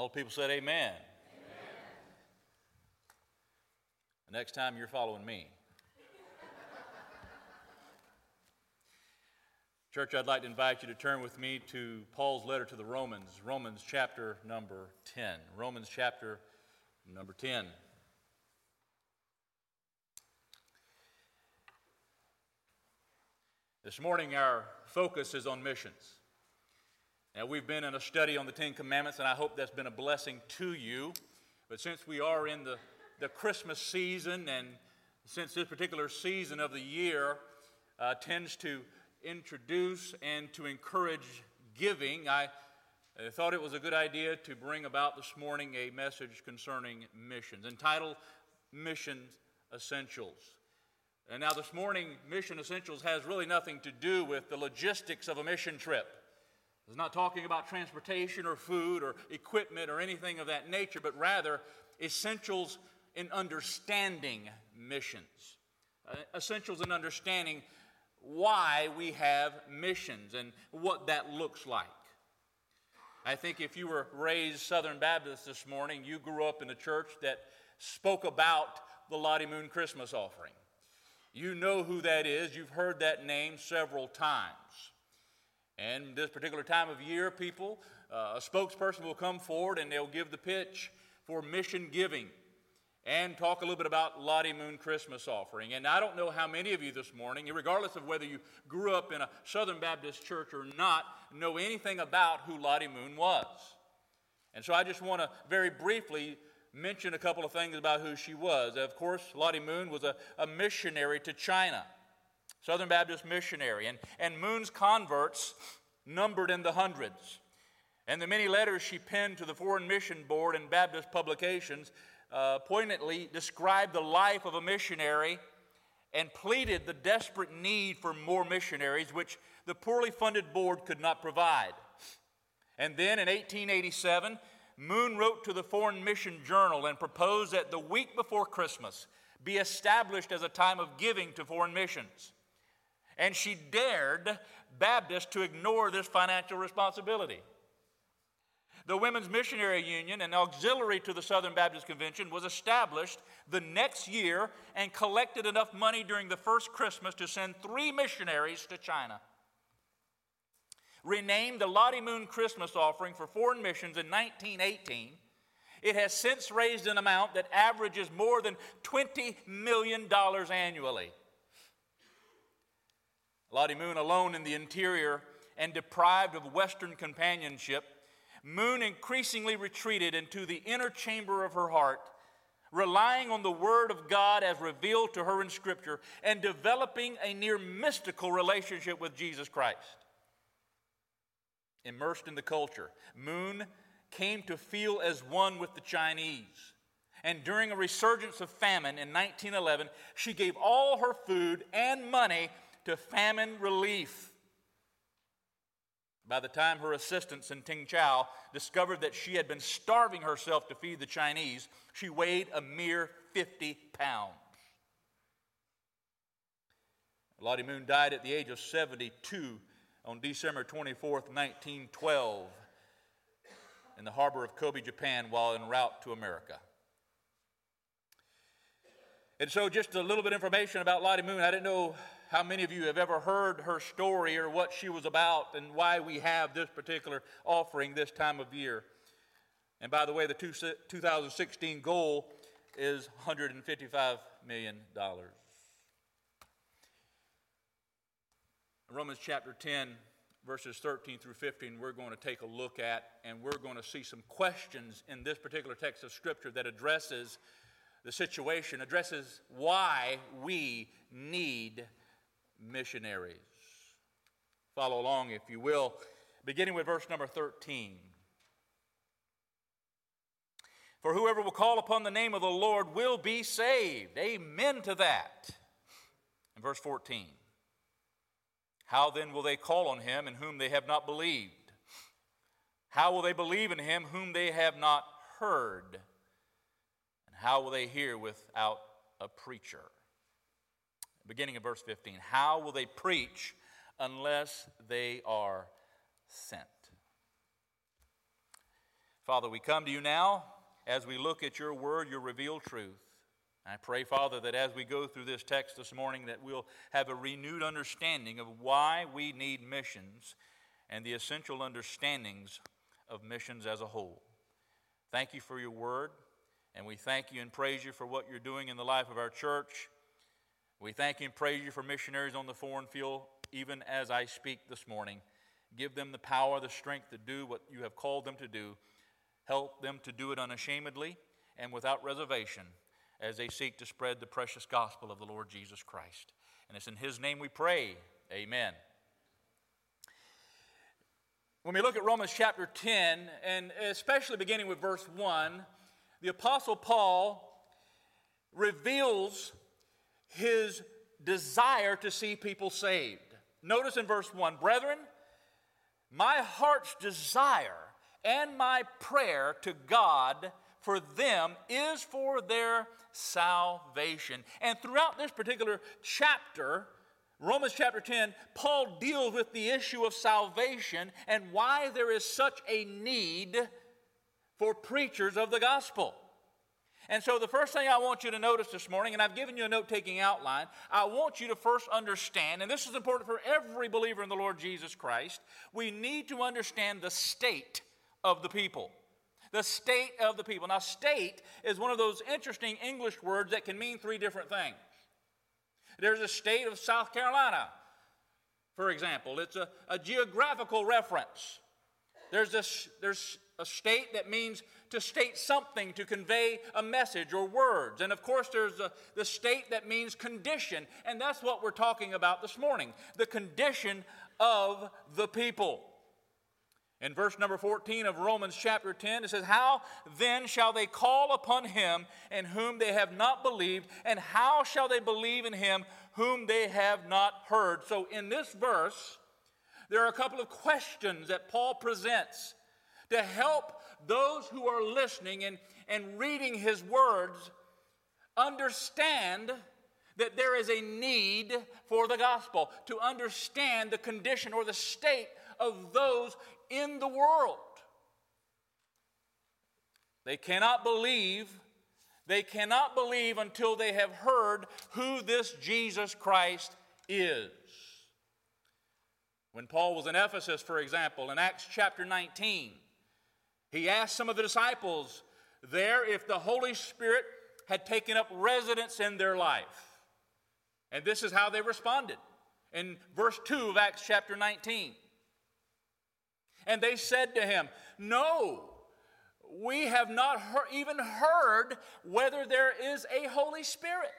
All the people said amen. The next time you're following me. Church, I'd like to invite you to turn with me to Paul's letter to the Romans, Romans chapter number 10. Romans chapter number 10. This morning our focus is on missions. Now we've been in a study on the Ten Commandments, and I hope that's been a blessing to you. But since we are in the Christmas season, and since this particular season of the year tends to introduce and to encourage giving, I thought it was a good idea to bring about this morning a message concerning missions, entitled Mission Essentials. And now this morning, Mission Essentials has really nothing to do with the logistics of a mission trip. It's not talking about transportation or food or equipment or anything of that nature, but rather essentials in understanding missions. Essentials in understanding why we have missions and what that looks like. I think if you were raised Southern Baptist this morning, you grew up in a church that spoke about the Lottie Moon Christmas offering. You know who that is. You've heard that name several times. And this particular time of year, people, a spokesperson will come forward and they'll give the pitch for mission giving and talk a little bit about Lottie Moon Christmas offering. And I don't know how many of you this morning, regardless of whether you grew up in a Southern Baptist church or not, know anything about who Lottie Moon was. And so I just want to very briefly mention a couple of things about who she was. Of course, Lottie Moon was a missionary to China, Southern Baptist missionary. And Moon's converts numbered in the hundreds. And the many letters she penned to the Foreign Mission Board and Baptist publications poignantly described the life of a missionary and pleaded the desperate need for more missionaries, which the poorly funded board could not provide. And then in 1887, Moon wrote to the Foreign Mission Journal and proposed that the week before Christmas be established as a time of giving to foreign missions. And she dared Baptists to ignore this financial responsibility. The Women's Missionary Union, an auxiliary to the Southern Baptist Convention, was established the next year and collected enough money during the first Christmas to send 3 missionaries to China. Renamed the Lottie Moon Christmas Offering for Foreign Missions in 1918, it has since raised an amount that averages more than $20 million annually. Lottie Moon, alone in the interior and deprived of Western companionship, Moon increasingly retreated into the inner chamber of her heart, relying on the Word of God as revealed to her in Scripture and developing a near mystical relationship with Jesus Christ. Immersed in the culture, Moon came to feel as one with the Chinese. And during a resurgence of famine in 1911, she gave all her food and money to famine relief. By the time her assistants in Tingchao discovered that she had been starving herself to feed the Chinese, she weighed a mere 50 pounds. Lottie Moon died at the age of 72 on December 24th, 1912, in the harbor of Kobe, Japan, while en route to America. And so just a little bit of information about Lottie Moon. I didn't know how many of you have ever heard her story or what she was about and why we have this particular offering this time of year. And by the way, the 2016 goal is $155 million. Romans chapter 10, verses 13 through 15, we're going to take a look at, and we're going to see some questions in this particular text of Scripture that addresses the situation, addresses why we need missionaries. Follow along, if you will, beginning with verse number 13. For whoever will call upon the name of the Lord will be saved. Amen to that. In verse 14. How then will they call on him in whom they have not believed? How will they believe in him whom they have not heard? And how will they hear without a preacher? Beginning of verse 15. How will they preach unless they are sent? Father, we come to you now as we look at your word, your revealed truth. I pray, Father, that as we go through this text this morning, that we'll have a renewed understanding of why we need missions and the essential understandings of missions as a whole. Thank you for your word, and we thank you and praise you for what you're doing in the life of our church. We thank you and praise you for missionaries on the foreign field, even as I speak this morning. Give them the power, the strength to do what you have called them to do. Help them to do it unashamedly and without reservation as they seek to spread the precious gospel of the Lord Jesus Christ. And it's in his name we pray. Amen. When we look at Romans chapter 10, and especially beginning with verse 1, the Apostle Paul reveals his desire to see people saved. Notice in verse 1, brethren, my heart's desire and my prayer to God for them is for their salvation. And throughout this particular chapter, Romans chapter 10, Paul deals with the issue of salvation and why there is such a need for preachers of the gospel. And so the first thing I want you to notice this morning, and I've given you a note-taking outline, I want you to first understand, and this is important for every believer in the Lord Jesus Christ, we need to understand the state of the people. The state of the people. Now, state is one of those interesting English words that can mean three different things. There's a state of South Carolina, for example. It's a geographical reference. There's a state that means to state something, to convey a message or words. And of course, there's the state that means condition. And that's what we're talking about this morning, the condition of the people. In verse number 14 of Romans chapter 10, it says, how then shall they call upon him in whom they have not believed, and how shall they believe in him whom they have not heard? So in this verse, there are a couple of questions that Paul presents to help those who are listening and reading his words understand that there is a need for the gospel, to understand the condition or the state of those in the world. They cannot believe until they have heard who this Jesus Christ is. When Paul was in Ephesus, for example, in Acts chapter 19, he asked some of the disciples there if the Holy Spirit had taken up residence in their life. And this is how they responded in verse 2 of Acts chapter 19. And they said to him, no, we have not even heard whether there is a Holy Spirit.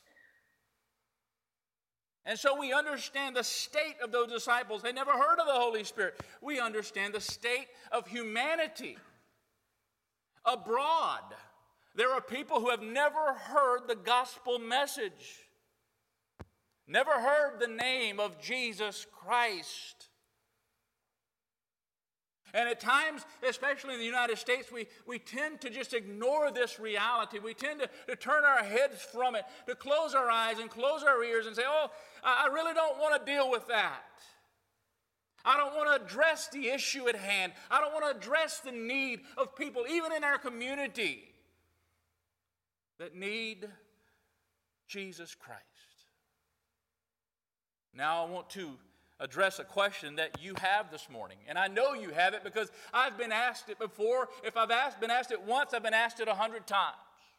And so we understand the state of those disciples. They never heard of the Holy Spirit. We understand the state of humanity abroad. There are people who have never heard the gospel message, never heard the name of Jesus Christ. And at times, especially in the United States, we tend to just ignore this reality. We tend to turn our heads from it, to close our eyes and close our ears and say, oh, I really don't want to deal with that. I don't want to address the issue at hand. I don't want to address the need of people, even in our community, that need Jesus Christ. Now I want to address a question that you have this morning. And I know you have it because I've been asked it before. If I've been asked it once, I've been asked it 100 times.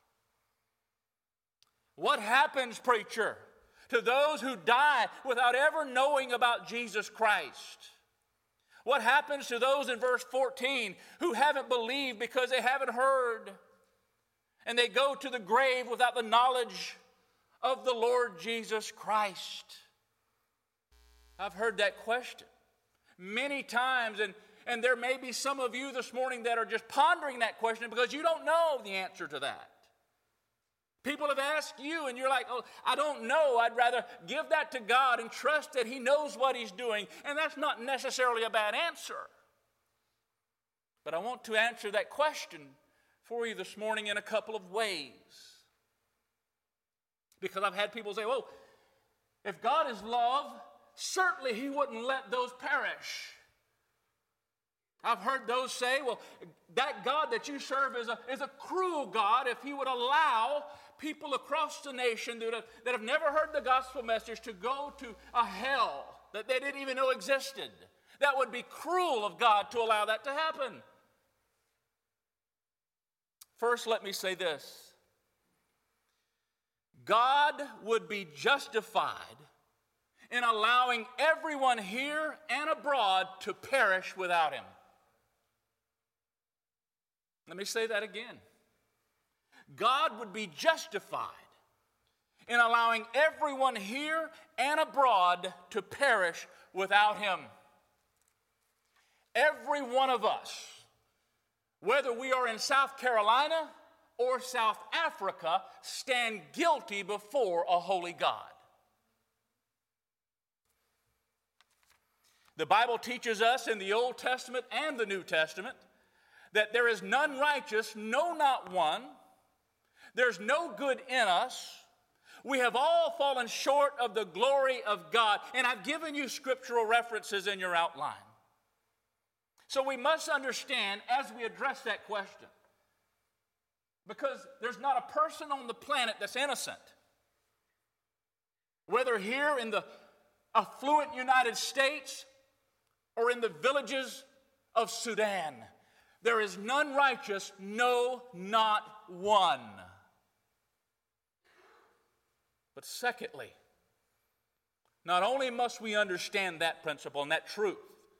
What happens, preacher, to those who die without ever knowing about Jesus Christ? What happens to those in verse 14 who haven't believed because they haven't heard? And they go to the grave without the knowledge of the Lord Jesus Christ. I've heard that question many times, and there may be some of you this morning that are just pondering that question because you don't know the answer to that. People have asked you, and you're like, oh, I don't know. I'd rather give that to God and trust that He knows what He's doing, and that's not necessarily a bad answer. But I want to answer that question for you this morning in a couple of ways. Because I've had people say, well, if God is love, certainly He wouldn't let those perish. I've heard those say, well, that God that you serve is a cruel God if he would allow people across the nation that have never heard the gospel message to go to a hell that they didn't even know existed. That would be cruel of God to allow that to happen. First, let me say this. God would be justified in allowing everyone here and abroad to perish without him. Let me say that again. God would be justified in allowing everyone here and abroad to perish without him. Every one of us, whether we are in South Carolina or South Africa, stand guilty before a holy God. The Bible teaches us in the Old Testament and the New Testament that there is none righteous, no, not one. There's no good in us. We have all fallen short of the glory of God. And I've given you scriptural references in your outline. So we must understand as we address that question, because there's not a person on the planet that's innocent. Whether here in the affluent United States or in the villages of Sudan, there is none righteous, no, not one. But secondly, not only must we understand that principle and that truth,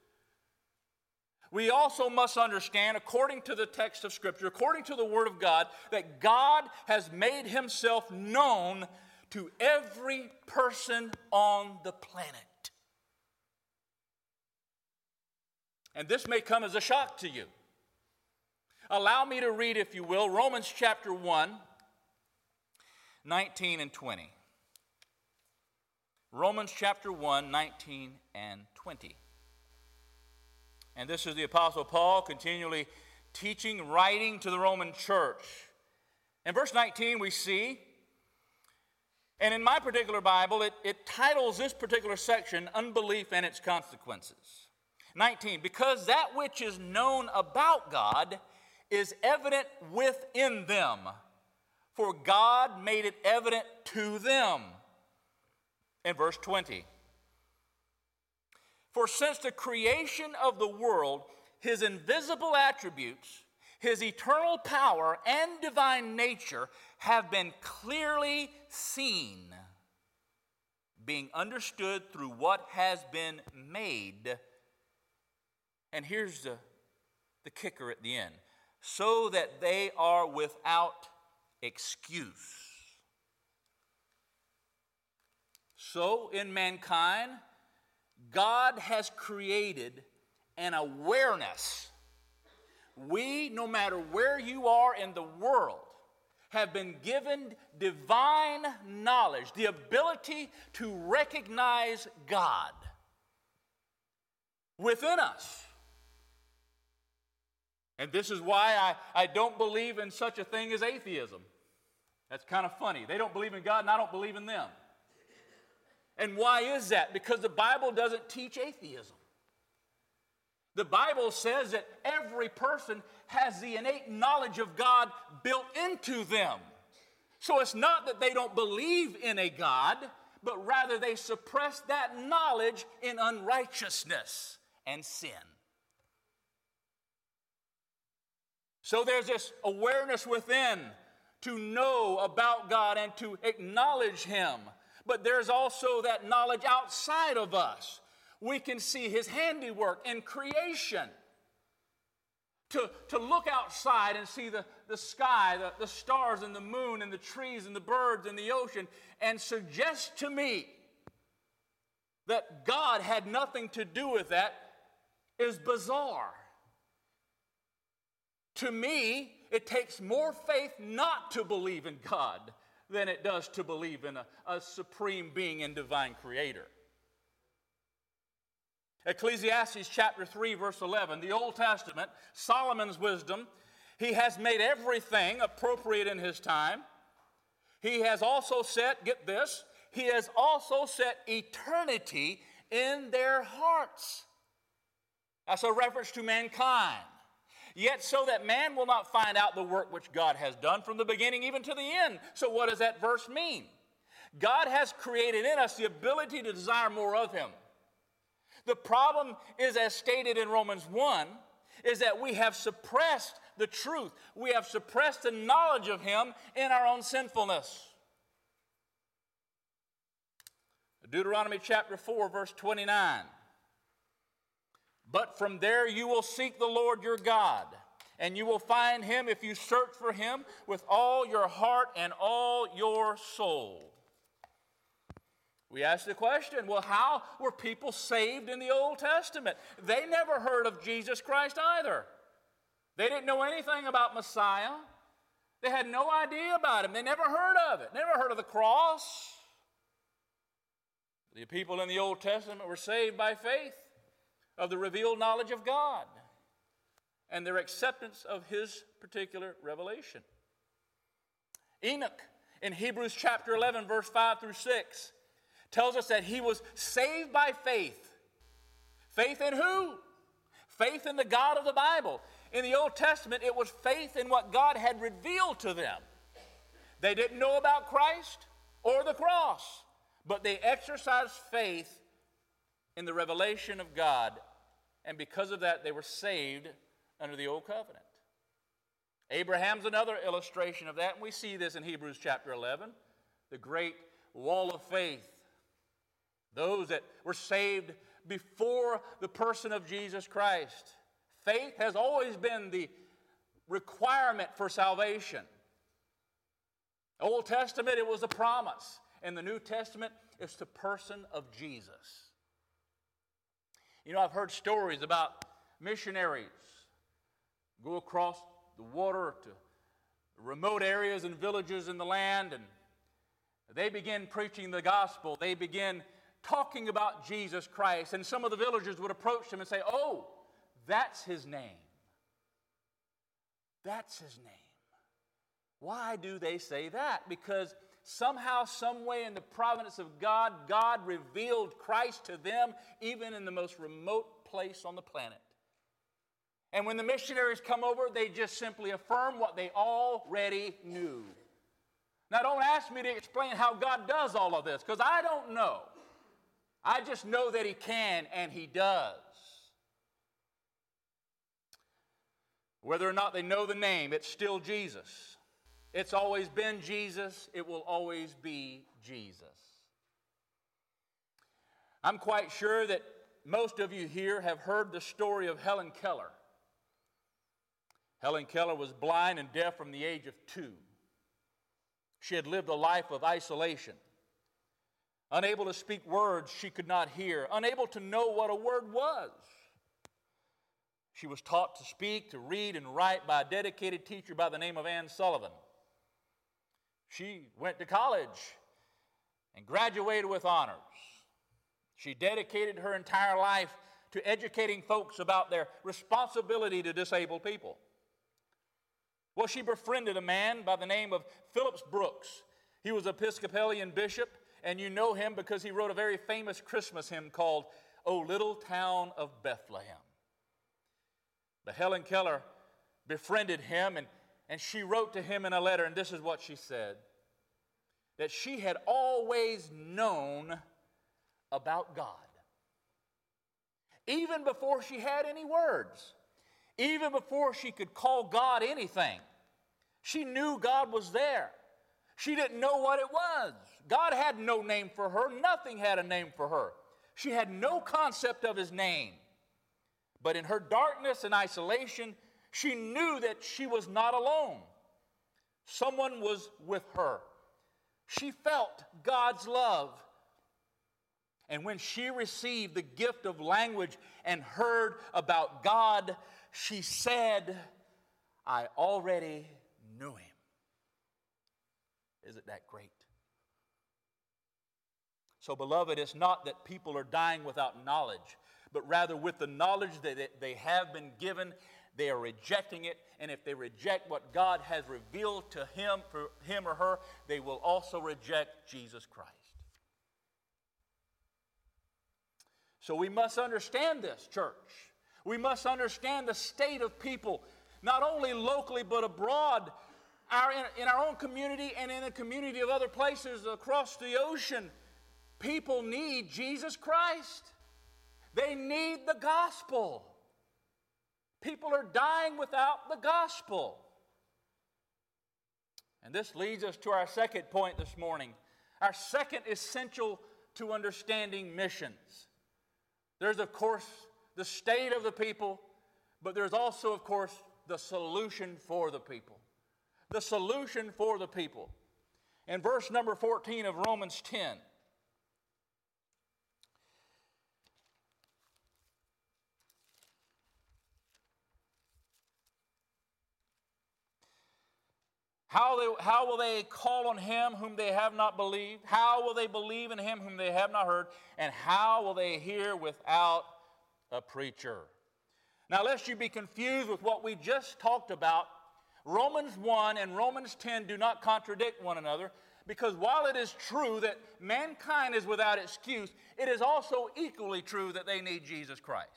we also must understand, according to the text of Scripture, according to the Word of God, that God has made himself known to every person on the planet. And this may come as a shock to you. Allow me to read, if you will, Romans chapter 1, 19 and 20. Romans chapter 1, 19 and 20. And this is the Apostle Paul continually teaching, writing to the Roman church. In verse 19 we see, and in my particular Bible, it titles this particular section, Unbelief and Its Consequences. 19, because that which is known about God is evident within them, for God made it evident to them. In verse 20, for since the creation of the world, his invisible attributes, his eternal power and divine nature have been clearly seen, being understood through what has been made. And here's the kicker at the end. So that they are without excuse. So in mankind, God has created an awareness. We, no matter where you are in the world, have been given divine knowledge, the ability to recognize God within us. And this is why I don't believe in such a thing as atheism. That's kind of funny. They don't believe in God and I don't believe in them. And why is that? Because the Bible doesn't teach atheism. The Bible says that every person has the innate knowledge of God built into them. So it's not that they don't believe in a God, but rather they suppress that knowledge in unrighteousness and sin. So there's this awareness within to know about God and to acknowledge him. But there's also that knowledge outside of us. We can see his handiwork in creation. To look outside and see the sky, the stars and the moon and the trees and the birds and the ocean and suggest to me that God had nothing to do with that is bizarre. To me, it takes more faith not to believe in God than it does to believe in a supreme being and divine creator. Ecclesiastes chapter 3, verse 11, the Old Testament, Solomon's wisdom, he has made everything appropriate in his time. He has also set, get this, he has also set eternity in their hearts. That's a reference to mankind. Yet so that man will not find out the work which God has done from the beginning even to the end. So what does that verse mean? God has created in us the ability to desire more of Him. The problem is, as stated in Romans 1, is that we have suppressed the truth. We have suppressed the knowledge of Him in our own sinfulness. Deuteronomy chapter 4, verse 29. But from there you will seek the Lord your God, and you will find Him if you search for Him with all your heart and all your soul. We ask the question, well, how were people saved in the Old Testament? They never heard of Jesus Christ either. They didn't know anything about Messiah. They had no idea about Him. They never heard of it. Never heard of the cross. The people in the Old Testament were saved by faith of the revealed knowledge of God and their acceptance of His particular revelation. Enoch, in Hebrews chapter 11, verse 5 through 6, tells us that he was saved by faith. Faith in who? Faith in the God of the Bible. In the Old Testament, it was faith in what God had revealed to them. They didn't know about Christ or the cross, but they exercised faith in the revelation of God, and because of that, they were saved under the Old Covenant. Abraham's another illustration of that, and we see this in Hebrews chapter 11, the great wall of faith. Those that were saved before the person of Jesus Christ. Faith has always been the requirement for salvation. Old Testament, it was a promise. In the New Testament, it's the person of Jesus. You know, I've heard stories about missionaries go across the water to remote areas and villages in the land, and they begin preaching the gospel. They begin talking about Jesus Christ, and some of the villagers would approach them and say, "Oh, that's His name. That's His name." Why do they say that? Because somehow, some way in the providence of God, God revealed Christ to them even in the most remote place on the planet. And when the missionaries come over, they just simply affirm what they already knew. Now, don't ask me to explain how God does all of this, because I don't know. I just know that He can, and He does. Whether or not they know the name, it's still Jesus. It's always been Jesus. It will always be Jesus. I'm quite sure that most of you here have heard the story of Helen Keller. Helen Keller was blind and deaf from the age of 2. She had lived a life of isolation. Unable to speak words she could not hear. Unable to know what a word was. She was taught to speak, to read, and write by a dedicated teacher by the name of Anne Sullivan. She went to college and graduated with honors. She dedicated her entire life to educating folks about their responsibility to disabled people. Well, she befriended a man by the name of Phillips Brooks. He was an Episcopalian bishop, and you know him because he wrote a very famous Christmas hymn called, "O Little Town of Bethlehem." But Helen Keller befriended him, and she wrote to him in a letter, and this is what she said, that she had always known about God. Even before she had any words, even before she could call God anything, she knew God was there. She didn't know what it was. God had no name for her. Nothing had a name for her. She had no concept of His name. But in her darkness and isolation, she knew that she was not alone. Someone was with her. She felt God's love. And when she received the gift of language and heard about God, she said, "I already knew Him." Isn't that great? So, beloved, it's not that people are dying without knowledge, but rather with the knowledge that they have been given, they are rejecting it. And if they reject what God has revealed to him or her, they will also reject Jesus Christ. So we must understand this, church. We must understand the state of people, not only locally but abroad, in our own community and in the community of other places across the ocean. People need Jesus Christ. They need the gospel. People are dying without the gospel. And this leads us to our second point this morning. Our second essential to understanding missions. There's, of course, the state of the people, but there's also, of course, the solution for the people. The solution for the people. In verse number 14 of Romans 10, How will they call on him whom they have not believed? How will they believe in him whom they have not heard? And how will they hear without a preacher? Now, lest you be confused with what we just talked about, Romans 1 and Romans 10 do not contradict one another, because while it is true that mankind is without excuse, it is also equally true that they need Jesus Christ.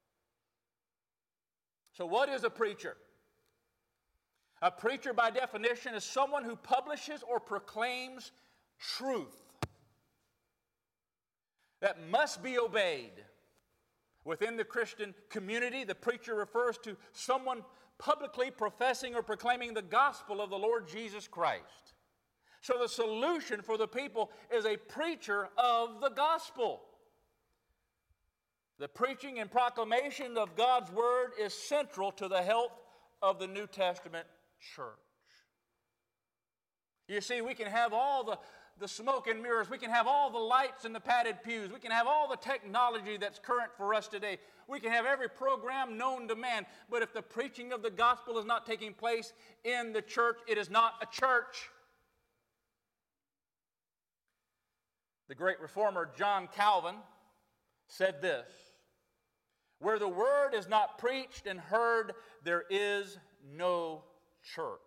So what is a preacher? A preacher, by definition, is someone who publishes or proclaims truth that must be obeyed. Within the Christian community, the preacher refers to someone publicly professing or proclaiming the gospel of the Lord Jesus Christ. So the solution for the people is a preacher of the gospel. The preaching and proclamation of God's word is central to the health of the New Testament church. You see, we can have all the smoke and mirrors. We can have all the lights and the padded pews. We can have all the technology that's current for us today. We can have every program known to man. But if the preaching of the gospel is not taking place in the church, it is not a church. The great reformer John Calvin said this: "Where the word is not preached and heard, there is no church."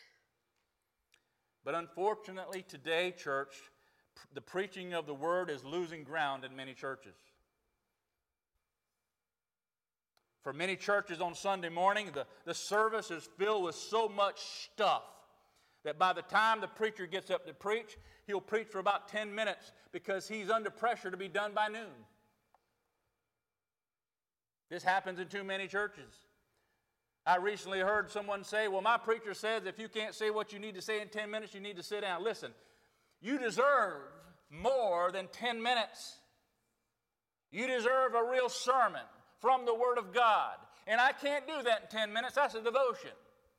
But unfortunately today, church, the preaching of the word is losing ground in many churches. For many churches on Sunday morning, the service is filled with so much stuff that by the time the preacher gets up to preach, he'll preach for about 10 minutes because he's under pressure to be done by noon. This happens in too many churches. I recently heard someone say, well, my preacher says if you can't say what you need to say in 10 minutes, you need to sit down. Listen, you deserve more than 10 minutes. You deserve a real sermon from the Word of God. And I can't do that in 10 minutes. That's a devotion.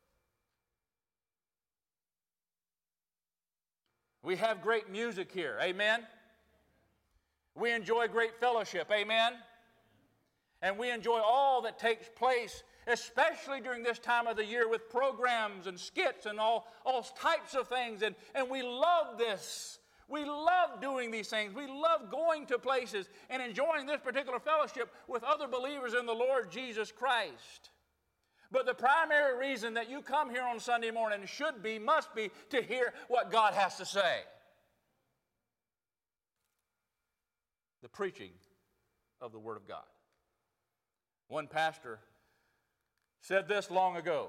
We have great music here. Amen? We enjoy great fellowship. Amen? And we enjoy all that takes place, especially during this time of the year, with programs and skits and all types of things. And we love this. We love doing these things. We love going to places and enjoying this particular fellowship with other believers in the Lord Jesus Christ. But the primary reason that you come here on Sunday morning must be to hear what God has to say. The preaching of the Word of God. One pastor said this long ago: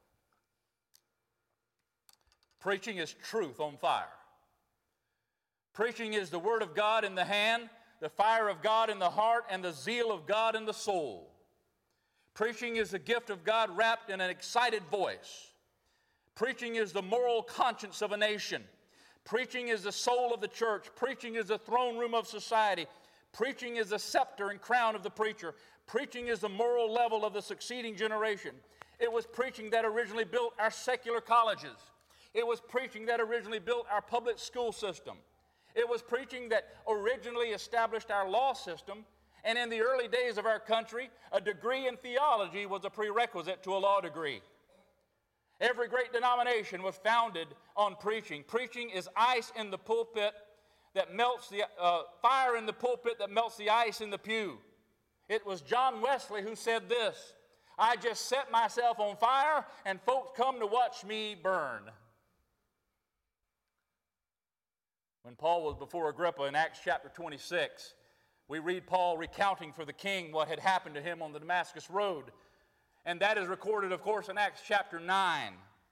preaching is truth on fire. Preaching is the Word of God in the hand, the fire of God in the heart, and the zeal of God in the soul. Preaching is the gift of God wrapped in an excited voice. Preaching is the moral conscience of a nation. Preaching is the soul of the church. Preaching is the throne room of society. Preaching is the scepter and crown of the preacher. Preaching is the moral level of the succeeding generation. It was preaching that originally built our secular colleges. It was preaching that originally built our public school system. It was preaching that originally established our law system. And in the early days of our country, a degree in theology was a prerequisite to a law degree. Every great denomination was founded on preaching. Preaching is ice in the pulpit that melts the fire in the pulpit that melts the ice in the pew. It was John Wesley who said this: "I just set myself on fire and folks come to watch me burn." When Paul was before Agrippa in Acts chapter 26, We read Paul recounting for the king what had happened to him on the Damascus road. And that is recorded, of course, in Acts chapter 9.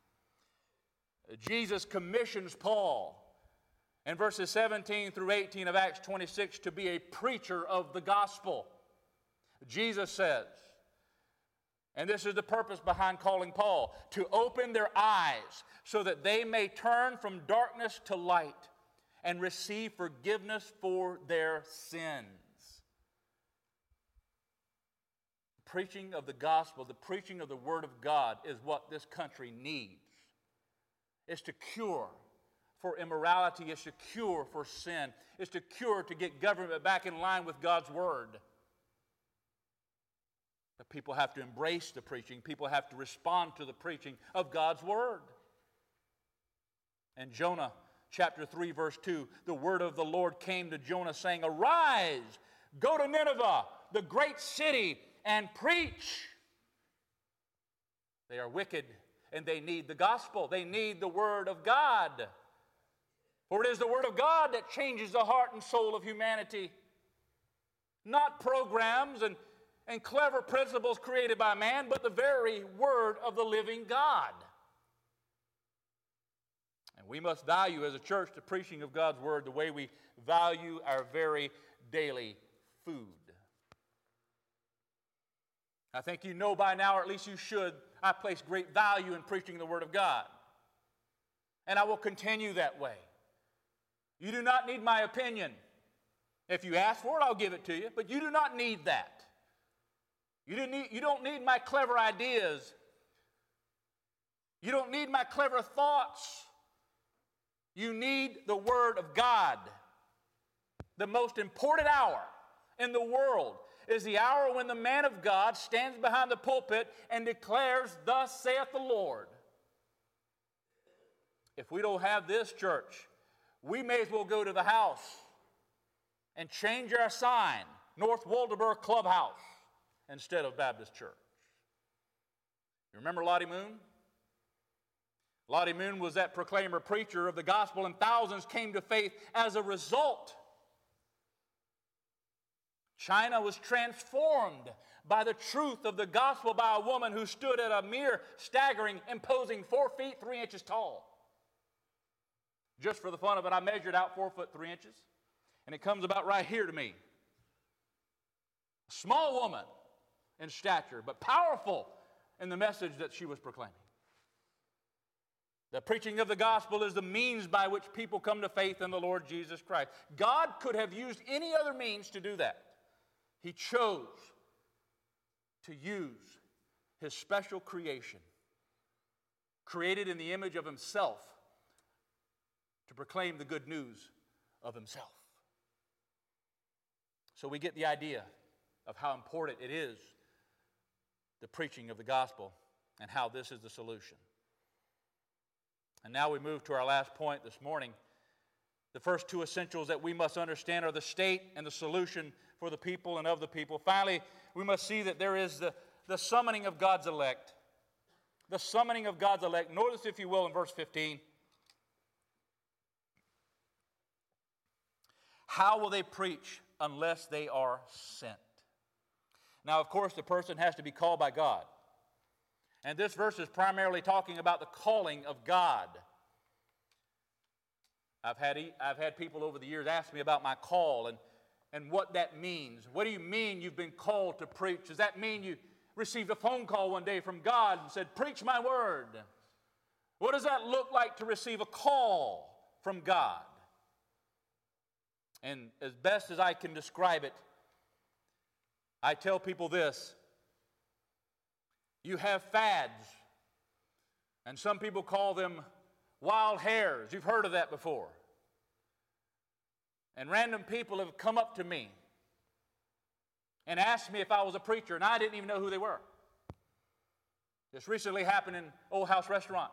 Jesus commissions Paul in verses 17 through 18 of Acts 26 to be a preacher of the gospel. Jesus says, and this is the purpose behind calling Paul, to open their eyes so that they may turn from darkness to light and receive forgiveness for their sins. The preaching of the gospel, the preaching of the Word of God is what this country needs. It's to cure for immorality. It's to cure for sin. It's to cure to get government back in line with God's Word. But people have to embrace the preaching. People have to respond to the preaching of God's Word. And Jonah chapter 3 verse 2, the word of the Lord came to Jonah saying, "Arise, go to Nineveh, the great city, and preach." They are wicked and they need the gospel. They need the Word of God. For it is the Word of God that changes the heart and soul of humanity. Not programs and clever principles created by man, but the very Word of the living God. And we must value as a church the preaching of God's Word the way we value our very daily food. I think you know by now, or at least you should, I place great value in preaching the Word of God. And I will continue that way. You do not need my opinion. If you ask for it, I'll give it to you, but you do not need that. You don't need my clever ideas. You don't need my clever thoughts. You need the Word of God. The most important hour in the world is the hour when the man of God stands behind the pulpit and declares, "Thus saith the Lord." If we don't have this, church, we may as well go to the house and change our sign, North Waldeboro Clubhouse, instead of Baptist Church. You remember Lottie Moon? Lottie Moon was that proclaimer preacher of the gospel, and thousands came to faith as a result. China was transformed by the truth of the gospel by a woman who stood at a mere staggering, imposing 4 feet 3 inches tall. Just for the fun of it, I measured out 4 foot 3 inches, and it comes about right here to me. A small woman in stature, but powerful in the message that she was proclaiming. The preaching of the gospel is the means by which people come to faith in the Lord Jesus Christ. God could have used any other means to do that. He chose to use His special creation, created in the image of Himself, to proclaim the good news of Himself. So we get the idea of how important it is, the preaching of the gospel, and how this is the solution. And now we move to our last point this morning. The first two essentials that we must understand are the state and the solution for the people and of the people. Finally, we must see that there is the summoning of God's elect. The summoning of God's elect. Notice, if you will, in verse 15. How will they preach unless they are sent? Now, of course, the person has to be called by God. And this verse is primarily talking about the calling of God. I've had people over the years ask me about my call and what that means. What do you mean you've been called to preach? Does that mean you received a phone call one day from God and said, "Preach my word"? What does that look like to receive a call from God? And as best as I can describe it, I tell people this. You have fads, and some people call them wild hares. You've heard of that before. And random people have come up to me and asked me if I was a preacher, and I didn't even know who they were. This recently happened in Old House Restaurant.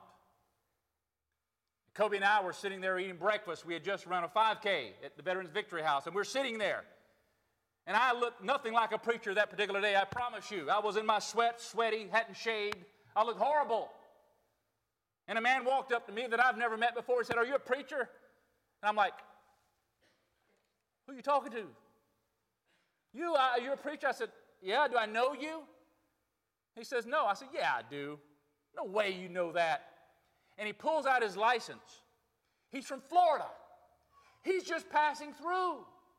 Kobe and I were sitting there eating breakfast. We had just run a 5K at the Veterans Victory House, and we're sitting there. And I looked nothing like a preacher that particular day, I promise you. I was in my sweat, sweaty, hadn't shaved. I looked horrible. And a man walked up to me that I've never met before. He said, "Are you a preacher?" And I'm like, "Who are you talking to?" You're a preacher? I said, yeah. Do I know you? He says, no. I said, yeah, I do. No way you know that. And he pulls out his license. He's from Florida. He's just passing through.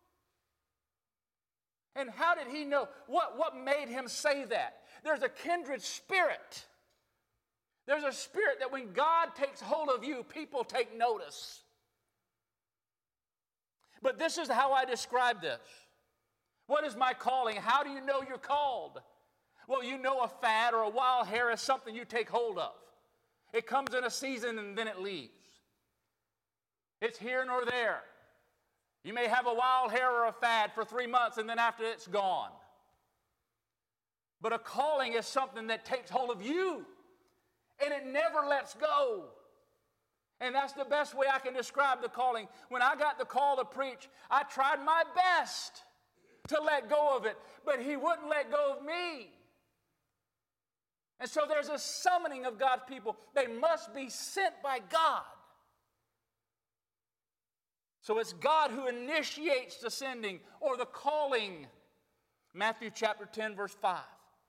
And how did he know? What made him say that? There's a kindred spirit. There's a spirit that when God takes hold of you, people take notice. But this is how I describe this. What is my calling? How do you know you're called? Well, you know a fad or a wild hair is something you take hold of. It comes in a season and then it leaves. It's here nor there. You may have a wild hair or a fad for 3 months and then after it's gone. But a calling is something that takes hold of you and it never lets go. And that's the best way I can describe the calling. When I got the call to preach, I tried my best to let go of it, but he wouldn't let go of me. And so there's a summoning of God's people. They must be sent by God. So it's God who initiates the sending or the calling. Matthew chapter 10, verse 5.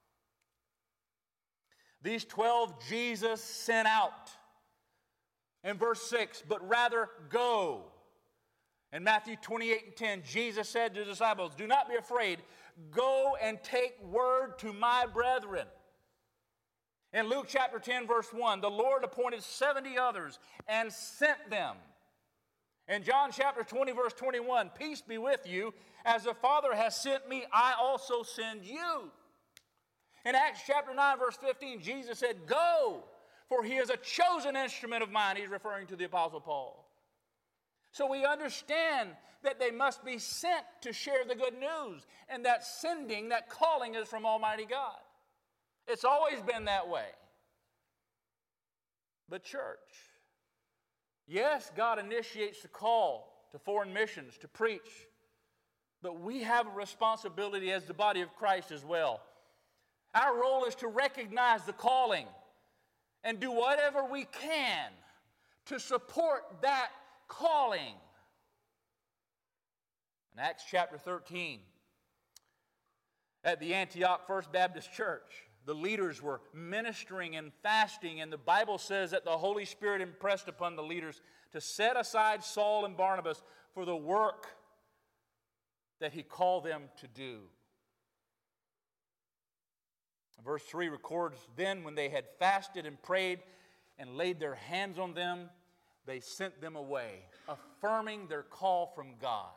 These 12 Jesus sent out. In verse 6, but rather go. In Matthew 28 and 10, Jesus said to the disciples, do not be afraid. Go and take word to my brethren. In Luke chapter 10, verse 1, the Lord appointed 70 others and sent them. In John chapter 20, verse 21, peace be with you. As the Father has sent me, I also send you. In Acts chapter 9, verse 15, Jesus said, go, for he is a chosen instrument of mine. He's referring to the Apostle Paul. So we understand that they must be sent to share the good news. And that sending, that calling is from Almighty God. It's always been that way. But church, yes, God initiates the call to foreign missions, to preach. But we have a responsibility as the body of Christ as well. Our role is to recognize the calling and do whatever we can to support that calling. In Acts chapter 13, at the Antioch First Baptist Church, the leaders were ministering and fasting, and the Bible says that the Holy Spirit impressed upon the leaders to set aside Saul and Barnabas for the work that he called them to do. Verse 3 records, then when they had fasted and prayed and laid their hands on them, they sent them away, affirming their call from God.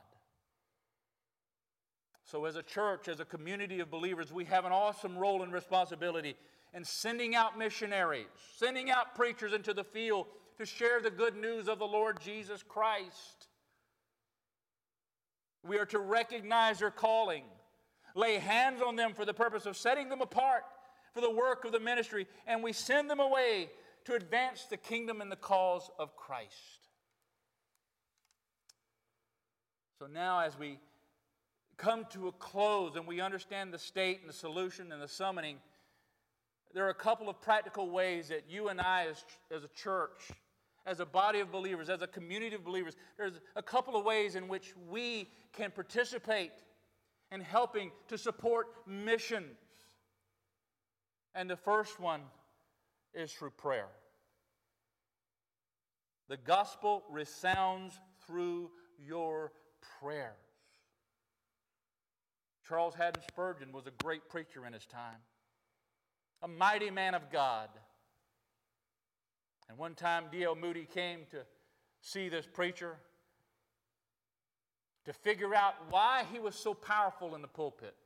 So as a church, as a community of believers, we have an awesome role and responsibility in sending out missionaries, sending out preachers into the field to share the good news of the Lord Jesus Christ. We are to recognize their calling, lay hands on them for the purpose of setting them apart for the work of the ministry, and we send them away to advance the kingdom and the cause of Christ. So now as we come to a close and we understand the state and the solution and the summoning, there are a couple of practical ways that you and I as a church, as a body of believers, as a community of believers, there's a couple of ways in which we can participate in helping to support missions. And the first one is through prayer. The gospel resounds through your prayers. Charles Haddon Spurgeon was a great preacher in his time, a mighty man of God. And one time D.L. Moody came to see this preacher to figure out why he was so powerful in the pulpit.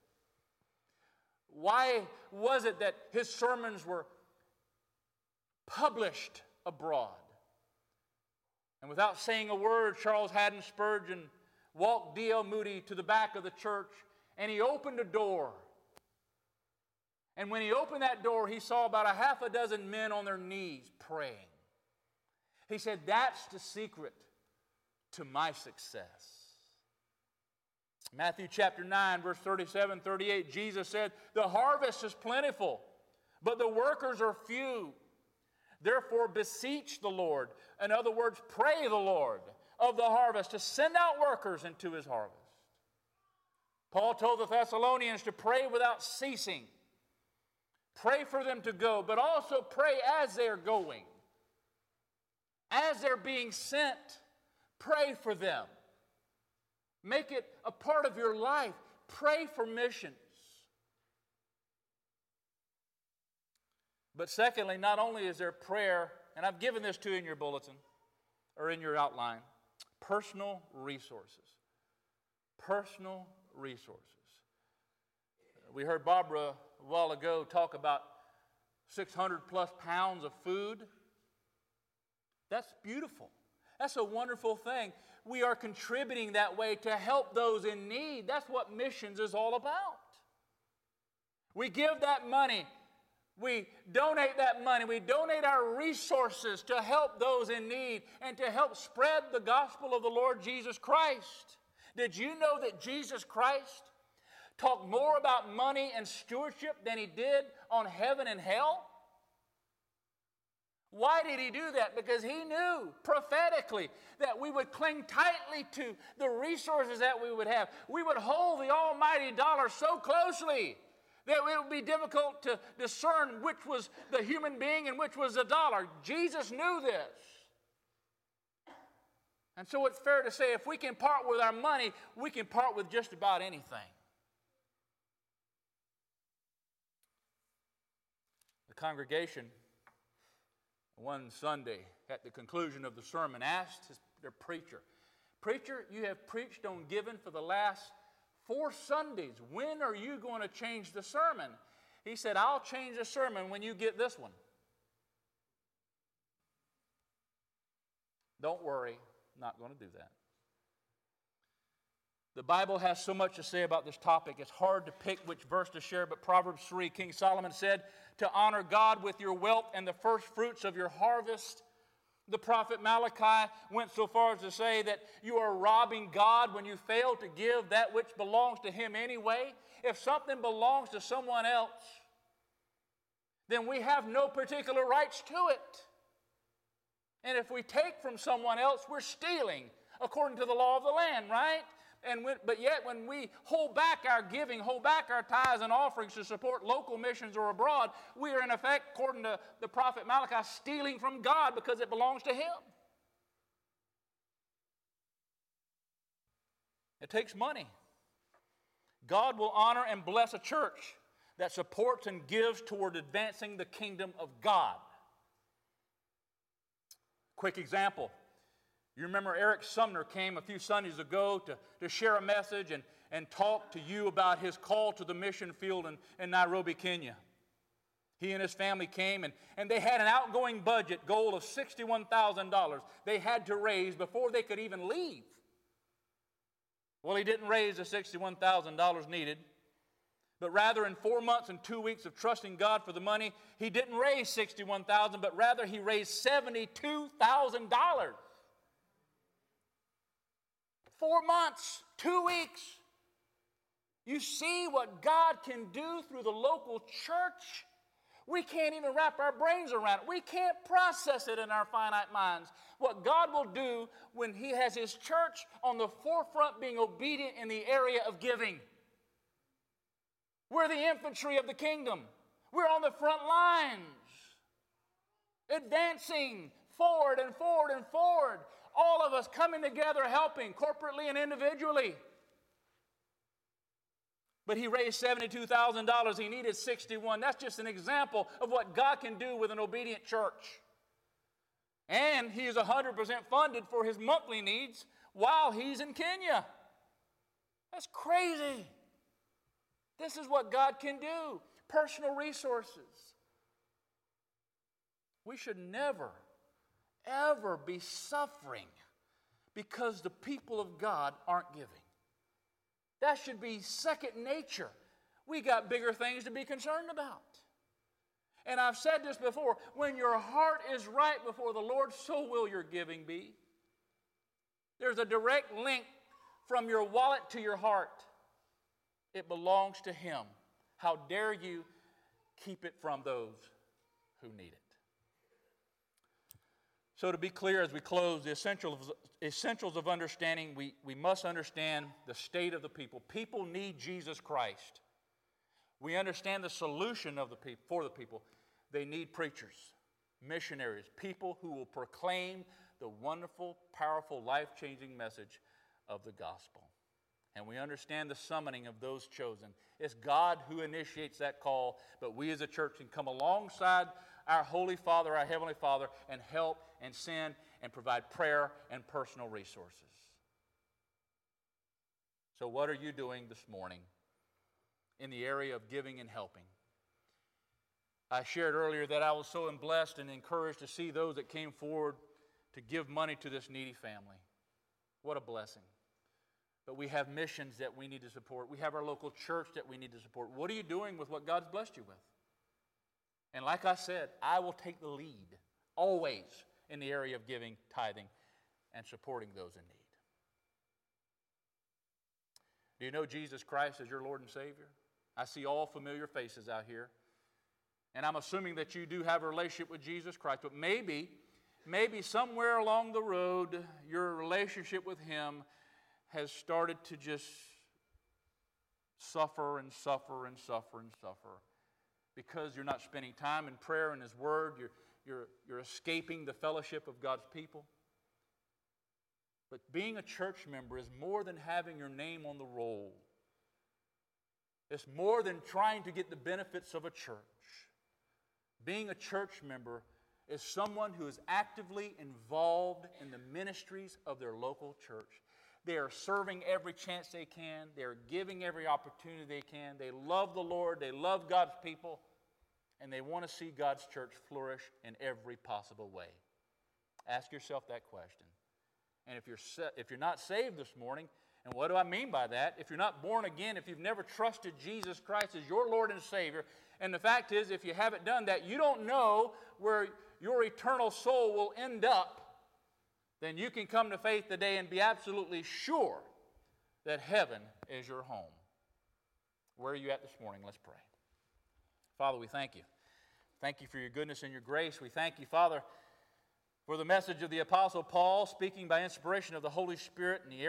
Why was it that his sermons were published abroad? And without saying a word, Charles Haddon Spurgeon walked D.L. Moody to the back of the church, and he opened a door. And when he opened that door, he saw about a half a dozen men on their knees praying. He said, that's the secret to my success. Matthew chapter 9, verse 37, 38, Jesus said, the harvest is plentiful, but the workers are few. Therefore, beseech the Lord. In other words, pray the Lord of the harvest to send out workers into his harvest. Paul told the Thessalonians to pray without ceasing. Pray for them to go, but also pray as they're going. As they're being sent, pray for them. Make it a part of your life. Pray for missions. But secondly, not only is there prayer, and I've given this to you in your bulletin or in your outline, personal resources. Personal resources. We heard Barbara a while ago talk about 600 plus pounds of food. That's beautiful. That's a wonderful thing. We are contributing that way to help those in need. That's what missions is all about. We give that money. We donate that money. We donate our resources to help those in need and to help spread the gospel of the Lord Jesus Christ. Did you know that Jesus Christ talked more about money and stewardship than he did on heaven and hell? Why did he do that? Because he knew prophetically that we would cling tightly to the resources that we would have. We would hold the almighty dollar so closely that it would be difficult to discern which was the human being and which was the dollar. Jesus knew this. And so it's fair to say if we can part with our money, we can part with just about anything. The congregation one Sunday at the conclusion of the sermon asked their preacher, "Preacher, you have preached on giving for the last 4 Sundays. When are you going to change the sermon?" He said, "I'll change the sermon when you get this one." Don't worry, I'm not going to do that. The Bible has so much to say about this topic. It's hard to pick which verse to share, but Proverbs 3, King Solomon said, "To honor God with your wealth and the first fruits of your harvest." The prophet Malachi went so far as to say that you are robbing God when you fail to give that which belongs to Him anyway. If something belongs to someone else, then we have no particular rights to it. And if we take from someone else, we're stealing according to the law of the land, right? But yet when we hold back our giving, hold back our tithes and offerings to support local missions or abroad, we are in effect, according to the prophet Malachi, stealing from God because it belongs to Him. It takes money. God will honor and bless a church that supports and gives toward advancing the kingdom of God. Quick example. You remember Eric Sumner came a few Sundays ago to share a message and talk to you about his call to the mission field in Nairobi, Kenya. He and his family came and they had an outgoing budget goal of $61,000 they had to raise before they could even leave. Well, he didn't raise the $61,000 needed, but rather in 4 months and 2 weeks of trusting God for the money, he didn't raise $61,000, but rather he raised $72,000. 4 months, 2 weeks. You see what God can do through the local church? We can't even wrap our brains around it. We can't process it in our finite minds. What God will do when He has His church on the forefront being obedient in the area of giving. We're the infantry of the kingdom. We're on the front lines, advancing forward and forward and forward. All of us coming together, helping corporately and individually. But he raised $72,000. He needed $61,000. That's just an example of what God can do with an obedient church. And he is 100% funded for his monthly needs while he's in Kenya. That's crazy. This is what God can do. Personal resources. We should never, ever be suffering because the people of God aren't giving. That should be second nature. We got bigger things to be concerned about. And I've said this before, when your heart is right before the Lord, so will your giving be. There's a direct link from your wallet to your heart. It belongs to Him. How dare you keep it from those who need it? So to be clear as we close, the essentials of understanding, we must understand the state of the people. People need Jesus Christ. We understand the solution of the people, for the people. They need preachers, missionaries, people who will proclaim the wonderful, powerful, life-changing message of the gospel. And we understand the summoning of those chosen. It's God who initiates that call, but we as a church can come alongside our Holy Father, our Heavenly Father, and help and send and provide prayer and personal resources. So what are you doing this morning in the area of giving and helping? I shared earlier that I was so blessed and encouraged to see those that came forward to give money to this needy family. What a blessing. But we have missions that we need to support. We have our local church that we need to support. What are you doing with what God's blessed you with? And like I said, I will take the lead, always, in the area of giving, tithing, and supporting those in need. Do you know Jesus Christ as your Lord and Savior? I see all familiar faces out here. And I'm assuming that you do have a relationship with Jesus Christ. But maybe somewhere along the road, your relationship with Him has started to just suffer and suffer and suffer and suffer because you're not spending time in prayer and His Word. You're escaping the fellowship of God's people. But being a church member is more than having your name on the roll. It's more than trying to get the benefits of a church. Being a church member is someone who is actively involved in the ministries of their local church. They are serving every chance they can. They are giving every opportunity they can. They love the Lord. They love God's people. And they want to see God's church flourish in every possible way. Ask yourself that question. And if you're not saved this morning, and what do I mean by that? If you're not born again, if you've never trusted Jesus Christ as your Lord and Savior, and the fact is, if you haven't done that, you don't know where your eternal soul will end up, then you can come to faith today and be absolutely sure that heaven is your home. Where are you at this morning? Let's pray. Father, we thank you. Thank you for your goodness and your grace. We thank you, Father, for the message of the Apostle Paul speaking by inspiration of the Holy Spirit in the